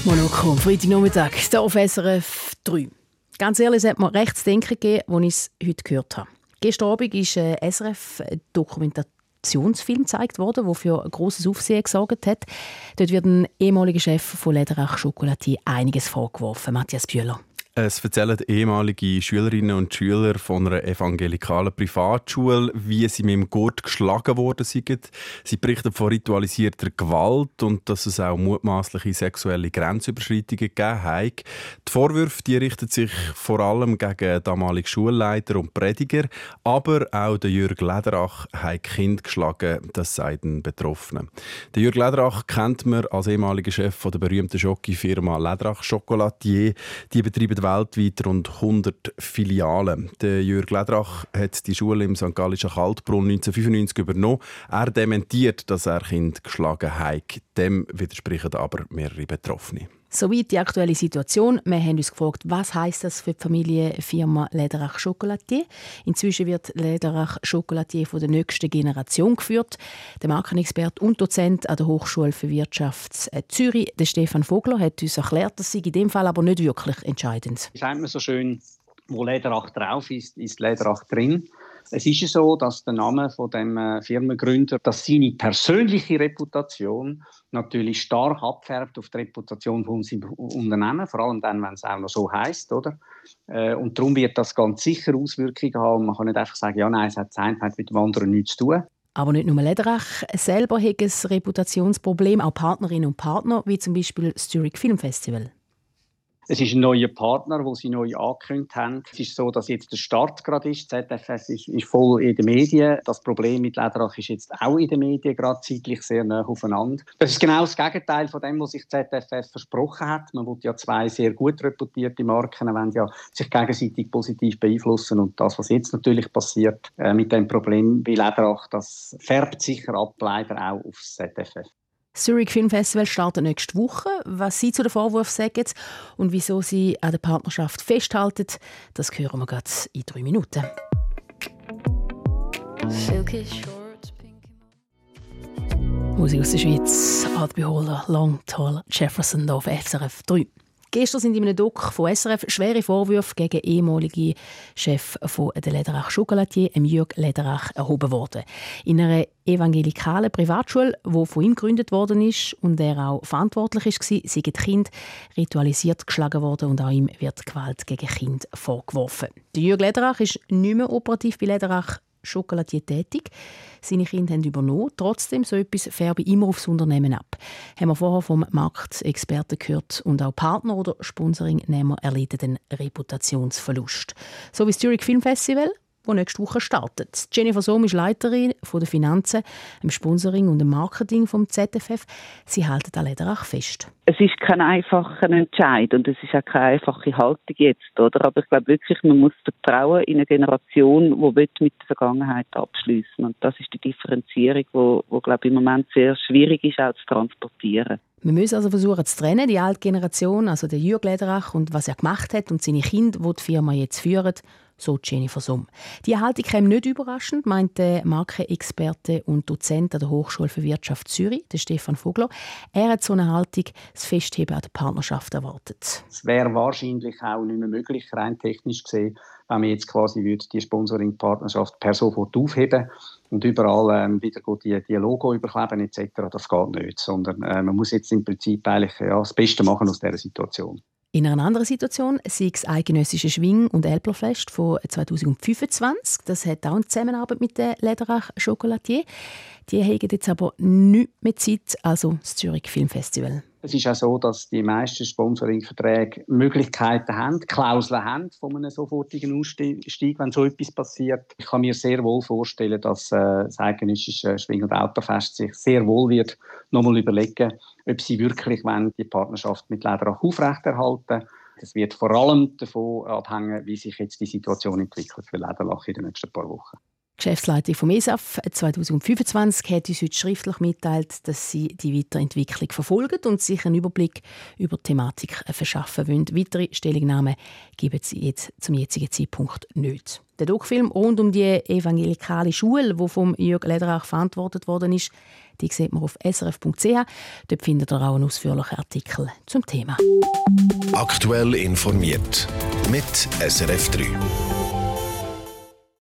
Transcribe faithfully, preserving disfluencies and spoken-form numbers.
Monoko, am Freitagnachmittag, hier auf S R F drei. Ganz ehrlich, es hat mir recht zu denken gegeben, als ich es heute gehört habe. Gestern Abend ist ein S R F-Dokumentationsfilm gezeigt worden, der für grosses Aufsehen gesorgt hat. Dort wird ein ehemaliger Chef von Läderach Chocolatier einiges vorgeworfen. Matthias Bühler. Es erzählen ehemalige Schülerinnen und Schüler von einer evangelikalen Privatschule, wie sie mit dem Gurt geschlagen worden sind. Sie berichten von ritualisierter Gewalt und dass es auch mutmaßliche sexuelle Grenzüberschreitungen gegeben hat. Die Vorwürfe die richten sich vor allem gegen den damaligen Schulleiter und Prediger, aber auch der Jürg Läderach hat Kind geschlagen, das sagt ein Betroffener. Der Jürg Läderach kennt man als ehemaliger Chef der berühmten Schokofirma Läderach Chocolatier. Die betreiben weltweit rund hundert Filialen. Der Jürg Läderach hat die Schule im Sankt Gallischen Kaltbrunn neunzehnhundertfünfundneunzig übernommen. Er dementiert, dass er Kind geschlagen hat. Dem widersprechen aber mehrere Betroffene. Soweit die aktuelle Situation. Wir haben uns gefragt, was heisst das für die Familienfirma Läderach Chocolatier? Inzwischen wird Läderach Chocolatier von der nächsten Generation geführt. Der Markenexperte und Dozent an der Hochschule für Wirtschaft Zürich, der Stefan Vogler, hat uns erklärt, das sei in dem Fall aber nicht wirklich entscheidend. Wie sagt man so schön, wo Läderach drauf ist, ist Läderach drin. Es ist so, dass der Name von dem Firmengründer, dass seine persönliche Reputation natürlich stark abfärbt auf die Reputation von unserem Unternehmen, vor allem dann, wenn es auch noch so heisst, oder? Und darum wird das ganz sicher Auswirkungen haben. Man kann nicht einfach sagen, ja, nein, es hat das eine hat mit dem anderen nichts zu tun. Aber nicht nur Läderach selber hat ein Reputationsproblem, auch Partnerinnen und Partner, wie zum Beispiel das Zurich Film Festival. Es ist ein neuer Partner, den sie neu angekündigt haben. Es ist so, dass jetzt der Start gerade ist. Z F S ist, ist voll in den Medien. Das Problem mit Läderach ist jetzt auch in den Medien, gerade zeitlich sehr nah aufeinander. Das ist genau das Gegenteil von dem, was sich Z F S versprochen hat. Man will ja zwei sehr gut reputierte Marken, wollen ja sich gegenseitig positiv beeinflussen. Und das, was jetzt natürlich passiert äh, mit dem Problem bei Läderach, das färbt sicher ab, leider auch auf das Z F F. Das Zurich Film Festival startet nächste Woche. Was Sie zu den Vorwürfen sagen und wieso Sie an der Partnerschaft festhalten, das hören wir gerade in drei Minuten. Musik aus der Schweiz, Art Beholder, Long Tall Jefferson auf S R F drei. Gestern sind in einem Doc von S R F schwere Vorwürfe gegen den ehemaligen Chef von der Läderach Chocolatier, Jürg Läderach, erhoben worden. In einer evangelikalen Privatschule, die von ihm gegründet worden ist und er auch verantwortlich war, sind die Kinder ritualisiert geschlagen worden und auch ihm wird Gewalt gegen Kinder vorgeworfen. Der Jürg Läderach ist nicht mehr operativ bei Läderach Chocolatier tätig. Seine Kinder haben übernommen. Trotzdem, so etwas färbe immer aufs Unternehmen ab. Haben wir vorher vom Marktexperten gehört. Und auch Partner oder Sponsoringnehmer erleiden den Reputationsverlust. So wie das Zurich Film Festival, das nächste Woche startet. Jennifer Sohm ist Leiterin von der Finanzen, dem Sponsoring und dem Marketing vom Z F F. Sie halten an Läderach fest. Es ist kein einfacher Entscheid und es ist auch keine einfache Haltung jetzt, oder? Aber ich glaube wirklich, man muss vertrauen in eine Generation, die mit der Vergangenheit abschließen. Und das ist die Differenzierung, die, die glaube ich, im Moment sehr schwierig ist, auch zu transportieren. Wir müssen also versuchen zu trennen, die alte Generation, also der Jürg Läderach und was er gemacht hat und seine Kinder, die die Firma jetzt führen, so Jennifer Somm. Die Haltung kam nicht überraschend, meint der Markenexperte und Dozent an der Hochschule für Wirtschaft Zürich, der Stefan Vogler. Er hat so eine Haltung, das Festheben an der Partnerschaft erwartet. Es wäre wahrscheinlich auch nicht mehr möglich, rein technisch gesehen, wenn man jetzt quasi die Sponsoring-Partnerschaft per sofort aufheben und überall ähm, wieder die, die Logo überkleben et cetera. Das geht nicht, sondern äh, man muss jetzt im Prinzip eigentlich ja, das Beste machen aus dieser Situation. In einer anderen Situation sei das eidgenössische Schwing- und Älplerfest von zweitausendfünfundzwanzig. Das hat auch eine Zusammenarbeit mit der Läderach Chocolatier. Die haben jetzt aber nichts mehr Zeit, also das Zurich Film Festival. Es ist auch so, dass die meisten Sponsoringverträge Möglichkeiten haben, Klauseln haben von einem sofortigen Ausstieg, wenn so etwas passiert. Ich kann mir sehr wohl vorstellen, dass äh, das eidgenössische Schwing- und Älplerfest sich sehr wohl wird nochmal überlegen, ob sie wirklich wollen, die Partnerschaft mit Läderach aufrechterhalten. Es wird vor allem davon abhängen, wie sich jetzt die Situation entwickelt für Läderach in den nächsten paar Wochen. Die Geschäftsleitung vom E S A F zweitausendfünfundzwanzig hat uns heute schriftlich mitgeteilt, dass sie die Weiterentwicklung verfolgen und sich einen Überblick über die Thematik verschaffen wollen. Weitere Stellungnahmen geben sie jetzt zum jetzigen Zeitpunkt nicht. Der Doc-Film rund um die evangelikale Schule, die vom Jürg Läderach verantwortet worden ist, die sieht man auf s r f punkt c h. Dort findet ihr auch einen ausführlichen Artikel zum Thema. Aktuell informiert mit S R F drei.